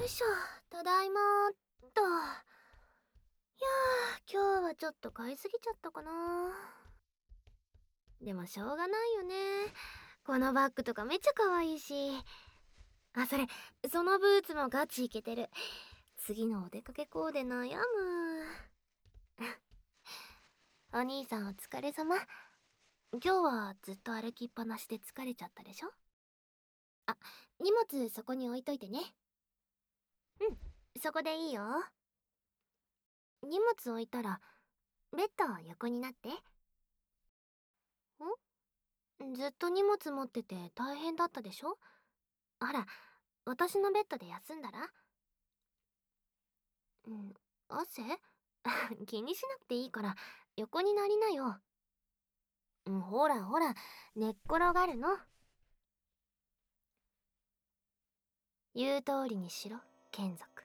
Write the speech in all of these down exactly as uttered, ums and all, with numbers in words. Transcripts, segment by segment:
よいしょ、ただいまーっと。いやー、今日はちょっと買いすぎちゃったかな。でもしょうがないよね。このバッグとかめっちゃ可愛いし。あ、それ、そのブーツもガチイケてる。次のお出かけコーデ悩む。お兄さんお疲れ様。今日はずっと歩きっぱなしで疲れちゃったでしょ。あ、荷物そこに置いといてね。うん、そこでいいよ。荷物置いたら、ベッド横になって。ん？ずっと荷物持ってて大変だったでしょ。ほら、私のベッドで休んだら。うん、汗気にしなくていいから、横になりなよ。うん、ほらほら、寝っ転がるの。言う通りにしろ、眷属。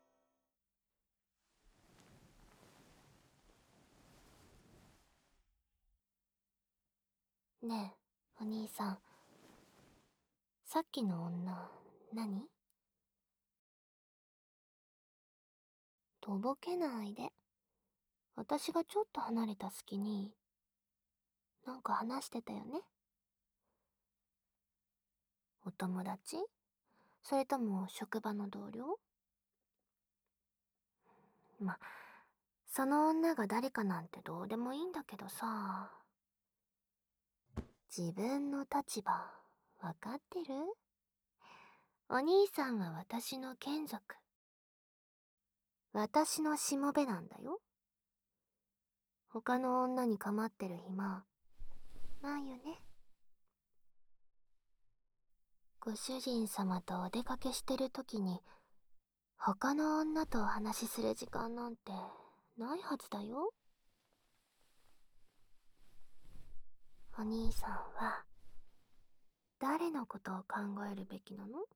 ねえ、お兄さん。さっきの女、何？とぼけないで。私がちょっと離れた隙に、なんか話してたよね。お友達？それとも職場の同僚？ま、その女が誰かなんてどうでもいいんだけどさ。自分の立場、わかってる？お兄さんは私の眷属。私のしもべなんだよ。他の女に構ってる暇、ないよね。ご主人様とお出かけしてる時に、他の女とお話しする時間なんてないはずだよ。お兄さんは誰のことを考えるべきなの？ん？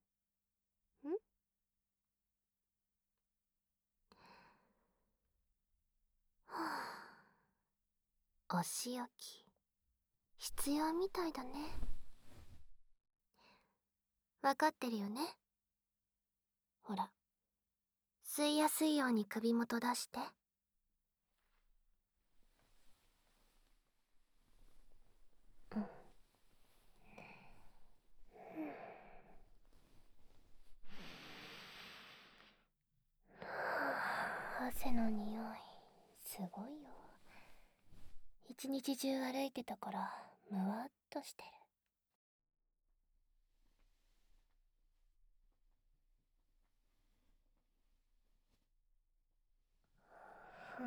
はあ、お仕置き必要みたいだね。わかってるよね。ほら、吸いやすいように首元出して。うん。汗の匂い、すごいよ。一日中歩いてたから、むわっとしてる。うん。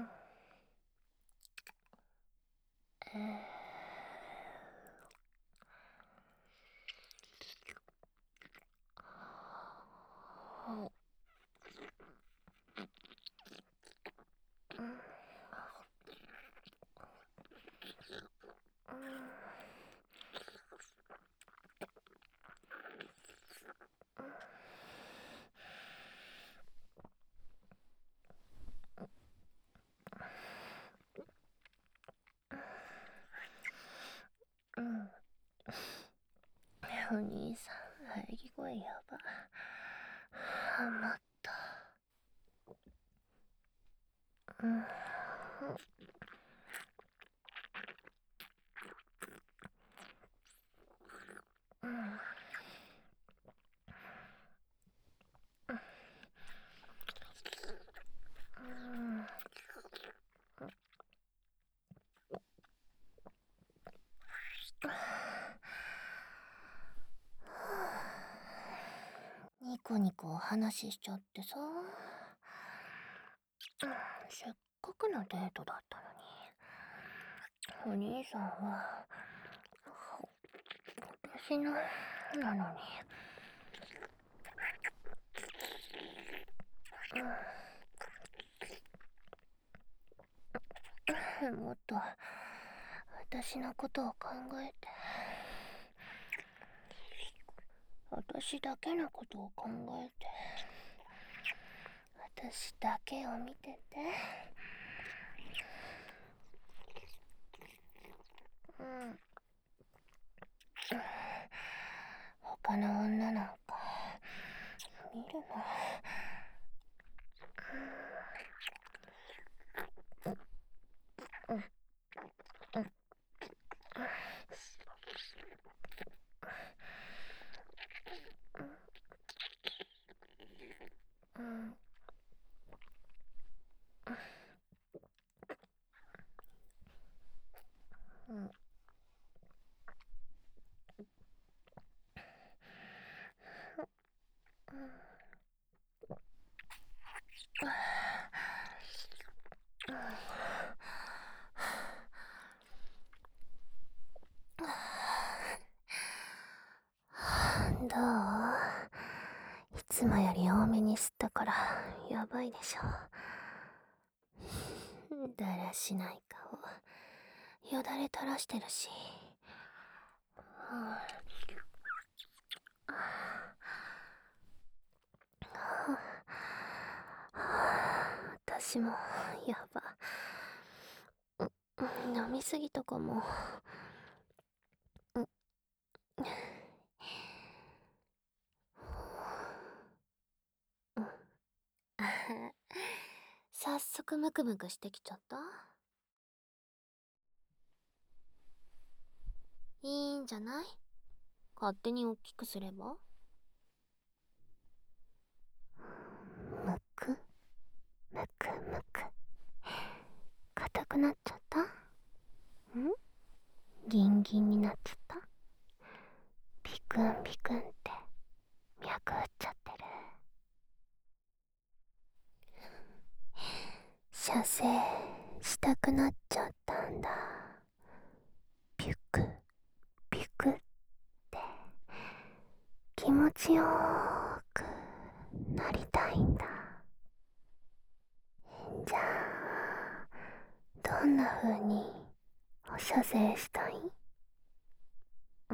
うん。お兄さん、喘ぎ声やば。はまった。うん。うん。ニコニコお話ししちゃってさ。せっかくのデートだったのに。お兄さんは私のなのに。うん、もっと私のことを考えて。私だけのことを考えて。私だけを見てて。うん。他の女なんか見るのどう？いつもより多めに吸ったからやばいでしょ。だらしない顔、よだれ垂らしてるし。私もやば。飲みすぎとかも。早速ムクムクしてきちゃった。いいんじゃない？勝手に大きくすれば。むくむくむく。硬くなっちゃった？ん？ギンギンになっちゃった？ピクンピクンって脈打っちゃってる。射精したくなっちゃったんだ。ピュクピュクって気持ちよーくなりたいんだ。じゃあどんな風にお射精したい？うん。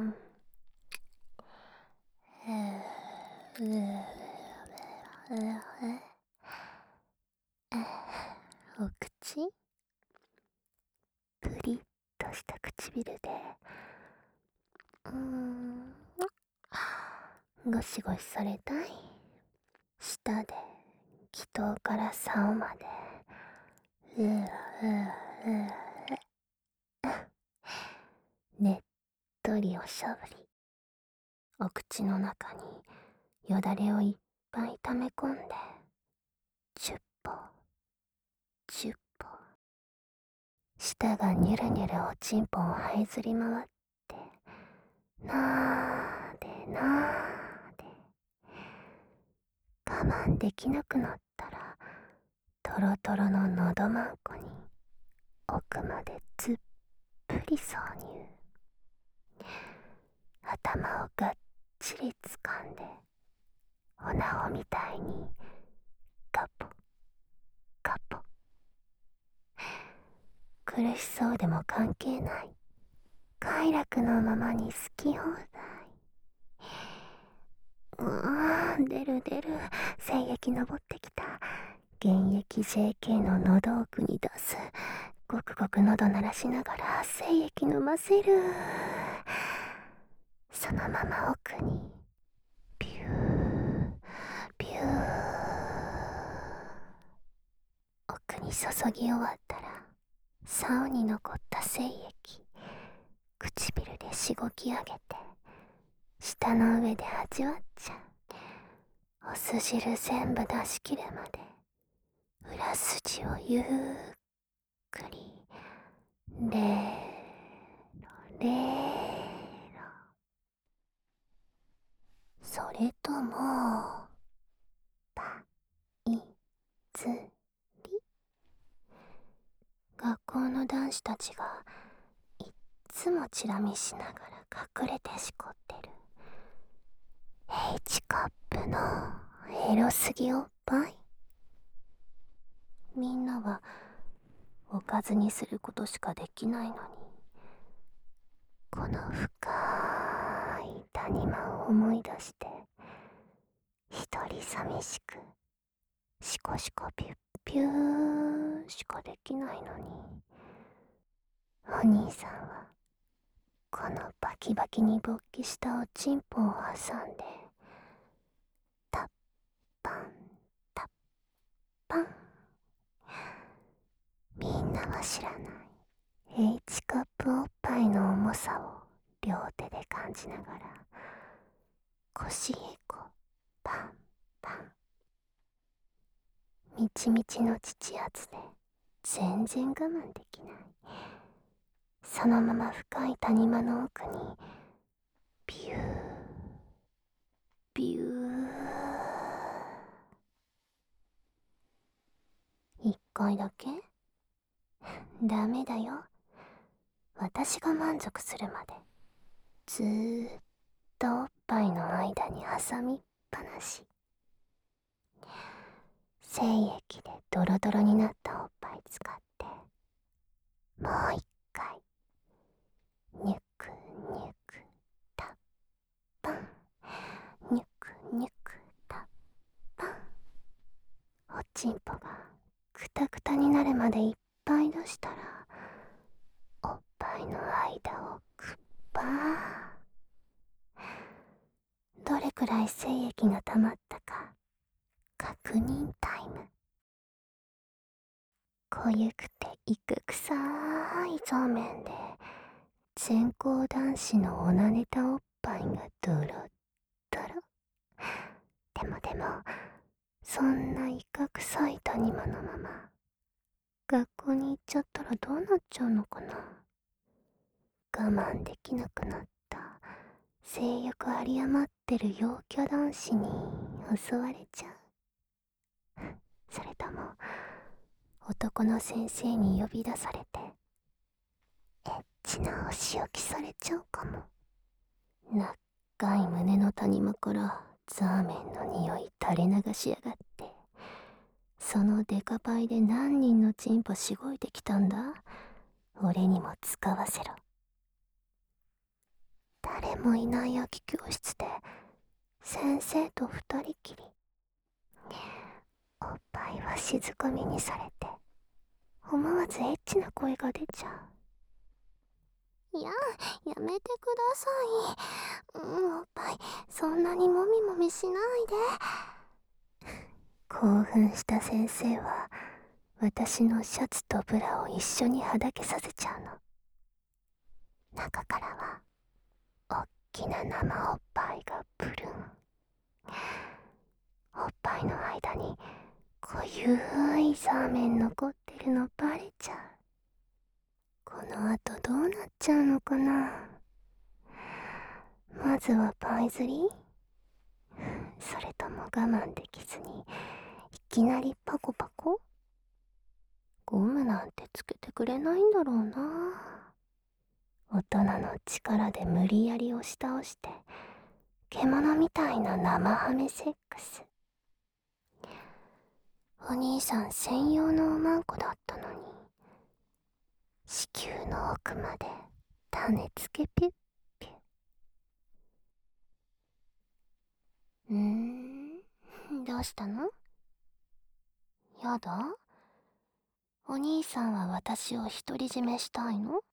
お口？プリッとした唇でうーんゴシゴシされたい？舌で気頭から竿までうううねっとりおしゃぶり。お口の中によだれをいっぱい溜め込んでチュッポチュッポ。舌がニュルニュルおちんぽを這いずり回ってなーでなーで我慢できなくなったらトロトロののどまんこに奥までずっぷり挿入。頭をがっちり掴んでおなほみたいにガポガポ。苦しそうでも関係ない。快楽のままに好き放題。うーん、出る出る。精液登ってきた。現役 ジェーケー の喉奥に出す。ごくごく喉鳴らしながら精液飲ませる。そのまま奥にビュービュー。奥に注ぎ終わったら竿に残った精液唇でしごき上げて舌の上で味わっちゃう。お酢汁全部出し切るまで裏筋をゆっくりレーロレーロ。それともパイズリ？学校の男子たちがいっつもチラ見しながら隠れてしこってる H カップのエロすぎおっぱい。みんなはおかずにすることしかできないのに、この深い谷間を思い出して一人寂しくシコシコピュッピューしかできないのに、お兄さんはこのバキバキに勃起したおちんぽを挟んでタッパンタッパン。みんなは知らない H カップおっぱいの重さを両手で感じながら腰へこパンパン。みちみちの父圧で全然我慢できない。そのまま深い谷間の奥にビュービューかいだけ？ダメだよ。私が満足するまでずーっとおっぱいの間に挟みっぱなし。精液でドロドロになったおっぱい使ってもう一回ニュクニュクタッパン、ニュクニュクタッパン。おちんぽがクタクタになるまでいっぱい出したらおっぱいの間をグッパー。どれくらい精液が溜まったか確認タイム。濃ゆくていくくさいそうめんで全校男子のおなネタおっぱいがドロッドロ。でもでもそんないかくさい谷間のまま学校に行っちゃったらどうなっちゃうのかな。我慢できなくなった性欲有り余ってる陽キャ男子に襲われちゃう。それとも男の先生に呼び出されてエッチなお仕置きされちゃうかも。長い胸の谷間からザーメンの匂い垂れ流しやがって。そのデカパイで何人のチンポしごいてきたんだ。俺にも使わせろ。誰もいない空き教室で先生と二人きり。おっぱいは静かみにされて思わずエッチな声が出ちゃう。いや、やめてください。うん、おっぱいそんなにもみもみしないで。興奮した先生は私のシャツとブラを一緒にはだけさせちゃうの。中からはおっきな生おっぱいがプルン。おっぱいの間に濃ゆいザーメン残ってるのバレちゃう。この後どうなっちゃうのかな。まずはパイ釣り？それとも我慢できずにいきなりパコパコ？ゴムなんてつけてくれないんだろうな。大人の力で無理やり押し倒して獣みたいな生ハメセックス。お兄さん専用のおまんこだったのに子宮の奥まで種つけピュッピュッ。うーん、どうしたの？やだ？お兄さんは私を独り占めしたいの？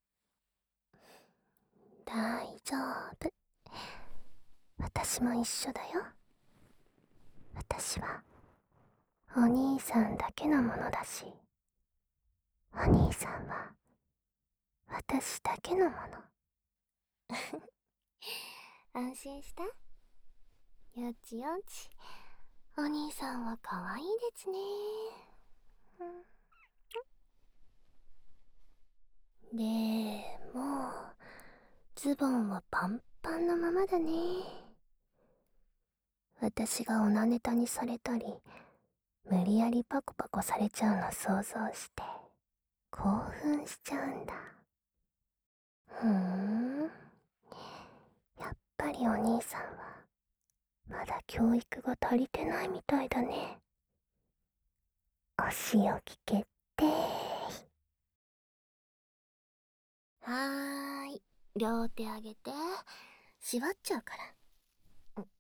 大丈夫。私も一緒だよ。私はお兄さんだけのものだし、お兄さんは私だけのもの。安心した？よちよち。お兄さんは可愛いですね。でもズボンはパンパンのままだね。私がおなネタにされたり無理やりパコパコされちゃうの想像して興奮しちゃうんだ。ふーん、やっぱりお兄さんはまだ教育が足りてないみたいだね。お仕置き決定。はーい、両手上げて縛っちゃうから。よ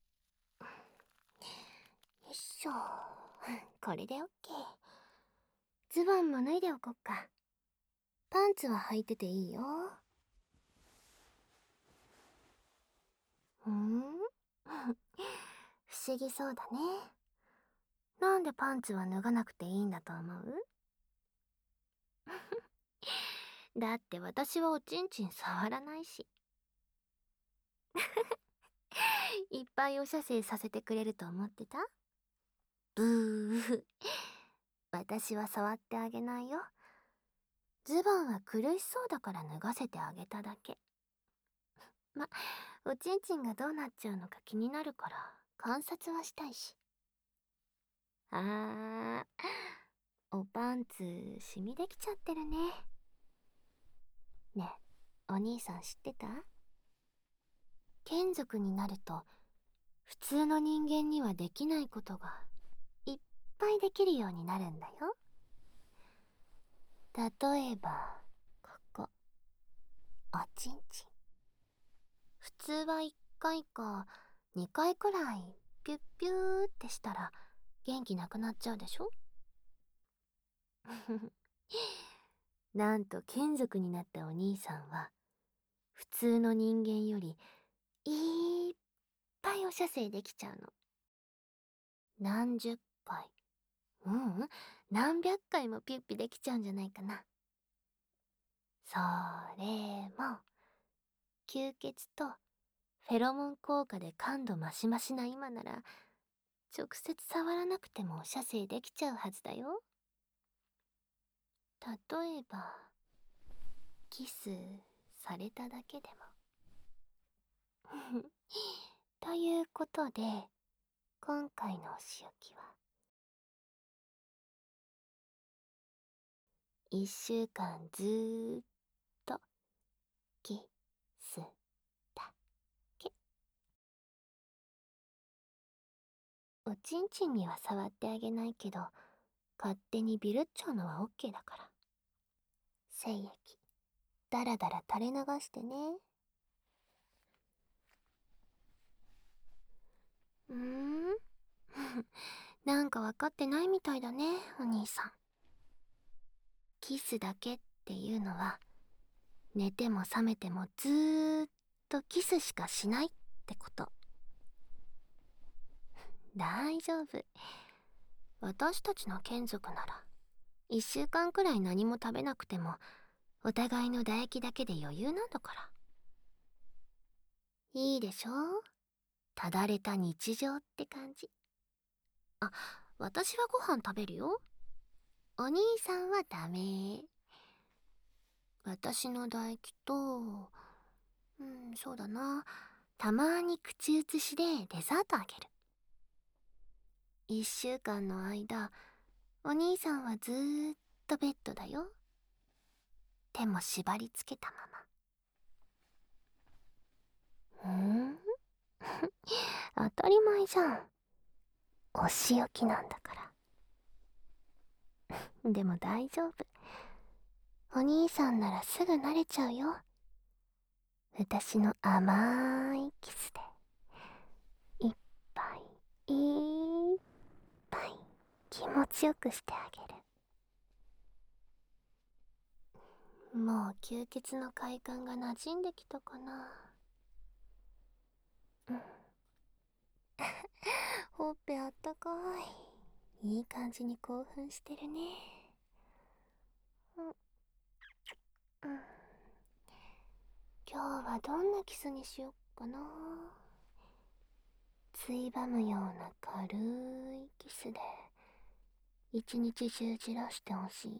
いしょ。これでオッケー。ズボンも脱いでおこっか。パンツは履いてていいよ。ふん不思議そうだね。なんでパンツは脱がなくていいんだと思う？だって私はおちんちん触らないし。いっぱいお射精させてくれると思ってた？ブー。私は触ってあげないよ。ズボンは苦しそうだから脱がせてあげただけ。ま、おちんちんがどうなっちゃうのか気になるから観察はしたいし。あー、 おパンツシミできちゃってるね。ねえ、お兄さん知ってた？眷属になると普通の人間にはできないことがいっぱいできるようになるんだよ。例えばここ、おちんちん。普通はいっかいかにかいくらいピュッピューってしたら元気なくなっちゃうでしょ。なんと眷属になったお兄さんは普通の人間よりいっぱいお射精できちゃうの。何十回、ううん、何百回もピュッピできちゃうんじゃないかな。それも吸血とフェロモン効果で感度マシマシな今なら直接触らなくてもお射精できちゃうはずだよ。例えばキスされただけでも。ということで今回のお仕置きはいっしゅうかんずーっとキスだけ。おちんちんには触ってあげないけど勝手にビルっちゃうのはオッケーだから。精液だらだら垂れ流してね。うーんなんか分かってないみたいだね、お兄さん。キスだけっていうのは寝ても覚めてもずーっとキスしかしないってこと。大丈夫。私たちの眷属ならいっしゅうかんくらい何も食べなくてもお互いの唾液だけで余裕なんだから。いいでしょ？ただれた日常って感じ。あ、私はご飯食べるよ。お兄さんはダメ。私の唾液と、うん、そうだな。たまに口移しでデザートあげる。一週間の間、お兄さんはずーっとベッドだよ。手も縛り付けたまま。んー当たり前じゃん。お仕置きなんだから。でも大丈夫。お兄さんならすぐ慣れちゃうよ。私の甘いキスでいっぱいいっぱい気持ちよくしてあげる。もう吸血の快感が馴染んできたかな。うんほっぺあったかい。いい感じに興奮してるね。うん、うん、今日はどんなキスにしよっかな。ついばむような軽いキスで一日中じらしてほしい？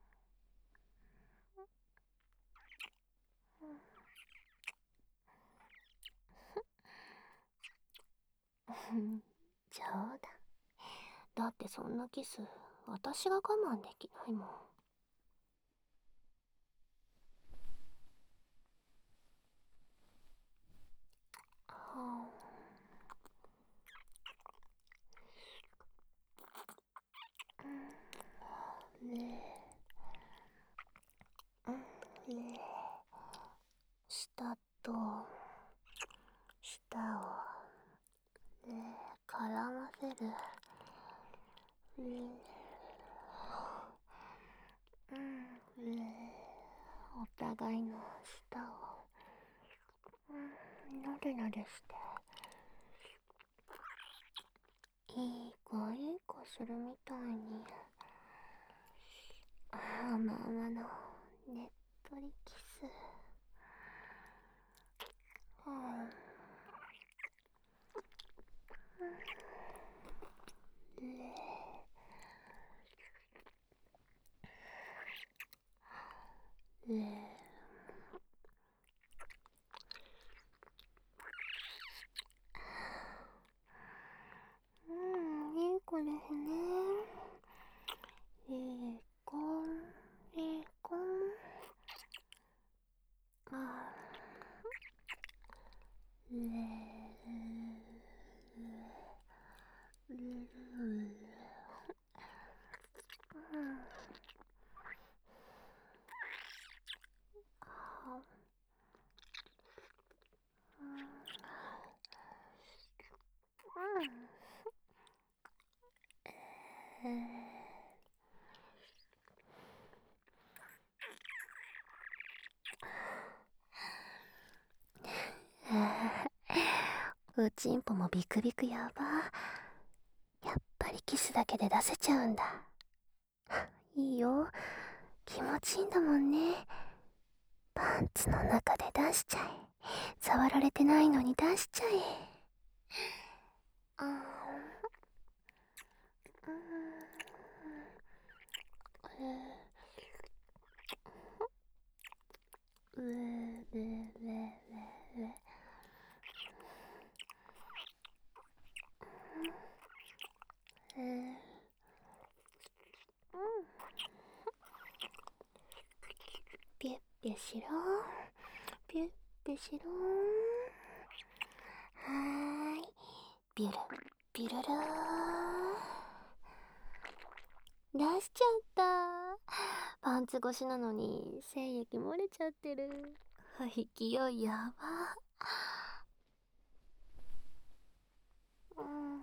冗談。だってそんなキス私が我慢できないもん。はあ、ねえ、ねえ、舌と舌をねえ絡ませる。ねえ、うん、ねえ、お互いの舌を、うん、なでなでして、いい子いい子するみたいに、あまあまのねっとりキス。はあ、ねえ、ねえ、うん、いい子ですね。えおちんぽもビクビクやば。やっぱりキスだけで出せちゃうんだ。いいよ、気持ちいいんだもんね。パンツの中で出しちゃえ。触られてないのに出しちゃえ。あーうーうーうーうーうーピュッピュしろピュッピュしろはーい、ビュルビュルルー出しちゃった。パンツ越しなのに精液漏れちゃってる。勢いやば。うん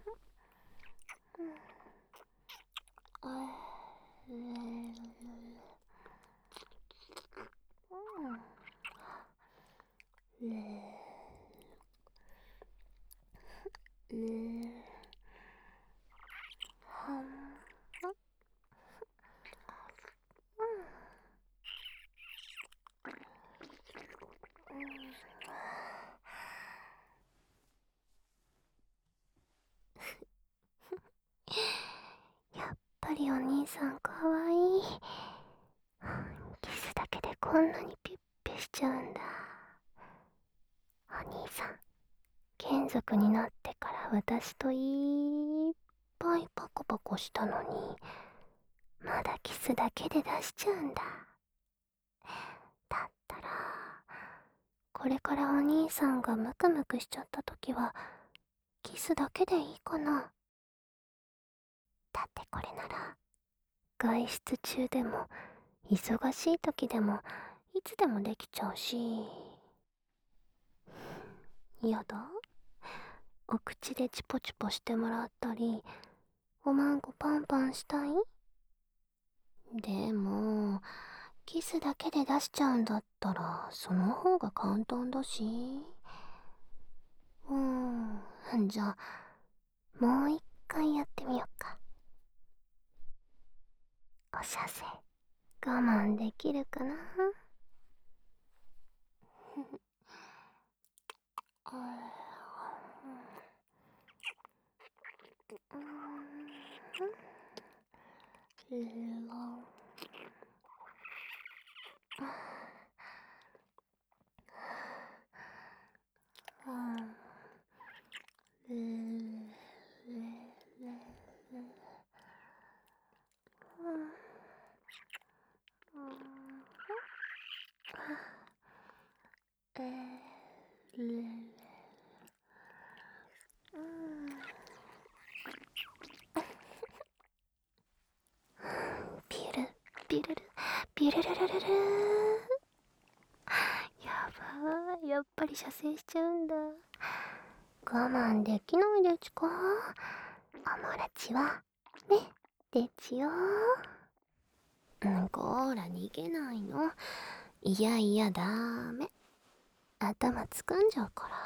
やっぱりお兄さんかわいい。キスだけでこんなにピュッピュしちゃうんだ。お兄さん、眷属になってから私といっぱいパコパコしたのに、まだキスだけで出しちゃうんだ。だったら、これからお兄さんがムクムクしちゃった時は、キスだけでいいかな。だってこれなら、外出中でも、忙しい時でも、いつでもできちゃうし。やだ？お口でチポチポしてもらったり、おまんこパンパンしたい？でも、キスだけで出しちゃうんだったら、その方が簡単だし。うーん、じゃあ、もう一回やってみよっか。おしゃせ、我慢できるかな？ビュルビュルルビュルルルルルー。やばー、やっぱり射精しちゃうんだ。我慢できないでちか。おもらちはねでちよ。うんこーら逃げないの。いやいやダメ。頭つかんじゃうから。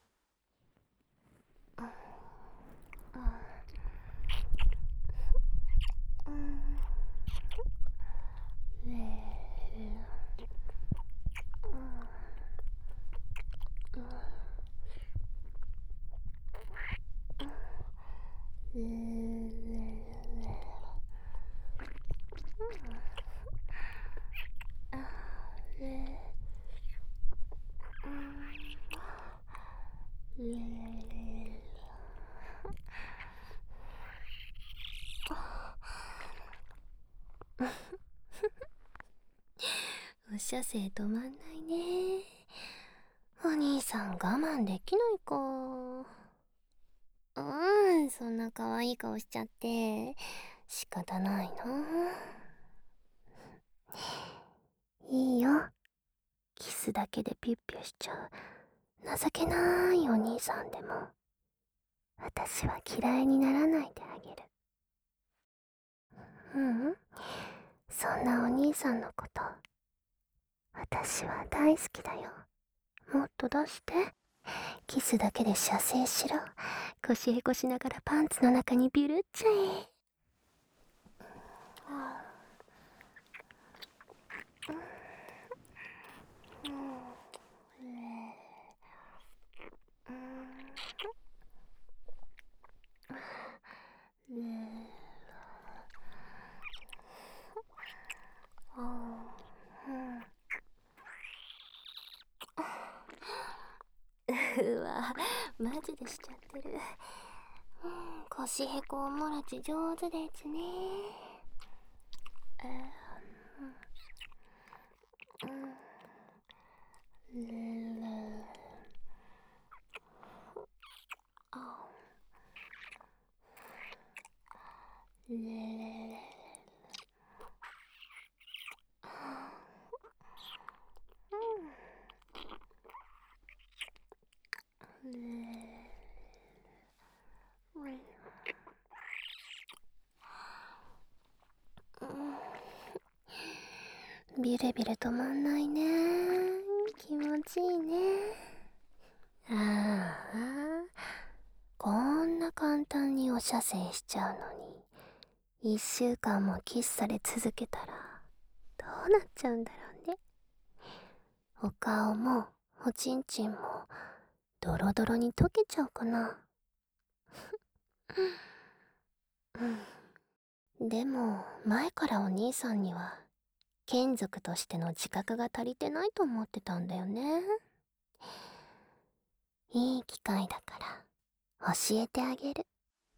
おしゃせ止まんないね。お兄さん我慢できないか。うーん、 そんな可愛い顔しちゃって仕方ないな。いいよ、キスだけでピュッピュしちゃう情けないお兄さんでも私は嫌いにならないであげる。ううん、そんなお兄さんのこと私は大好きだよ。もっと出して。キスだけで射精しろ。腰へこしながらパンツの中にビュルっちゃえ。うわ、マジでしちゃってる。腰へこおもらち上手ですね。ビレビレ止まんないね。気持ちいいね。ああ、こんな簡単にお射精しちゃうのに、一週間もキスされ続けたらどうなっちゃうんだろうね。お顔もおちんちんもドロドロに溶けちゃうかな。でも前からお兄さんには眷属としての自覚が足りてないと思ってたんだよね。いい機会だから教えてあげる。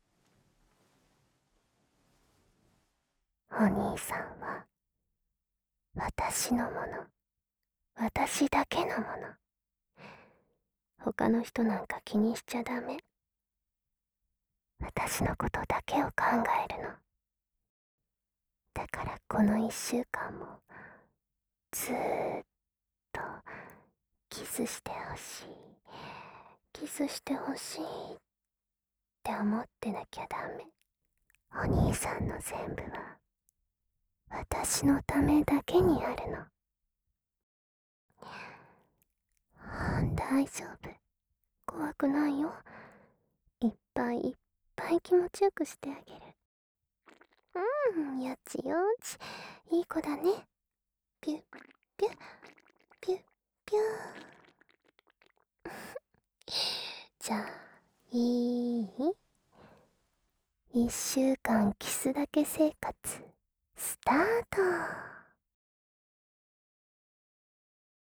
お兄さんは私のもの、私だけのもの。他の人なんか気にしちゃダメ。私のことだけを考えるの。だからこの一週間もずーっとキスしてほしい、キスしてほしいって思ってなきゃダメ。お兄さんの全部は私のためだけにあるの。大丈夫、怖くないよ。いっぱいいっぱい気持ちよくしてあげる。うん、よちよち、いい子だね。ピュッピュッピュッピュー。じゃあいい？一週間キスだけ生活スタート。